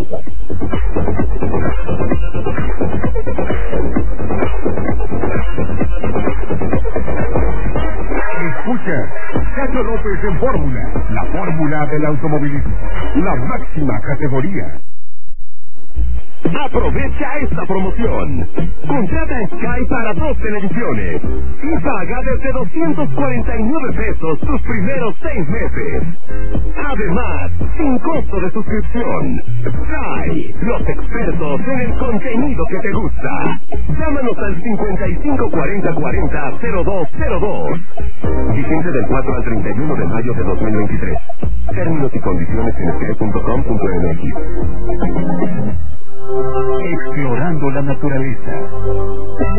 pausa. Escucha, Cacho López en Fórmula, la fórmula del automovilismo, la máxima categoría. Aprovecha esta promoción. Contrata Sky para 2 televisiones y paga desde 249 pesos tus primeros 6 meses. Además, sin costo de suscripción. Sky, los expertos en el contenido que te gusta. Llámanos al 554040-0202. Vigente del 4 al 31 de mayo de 2023. Términos y condiciones en sky.com.mx. Explorando la naturaleza.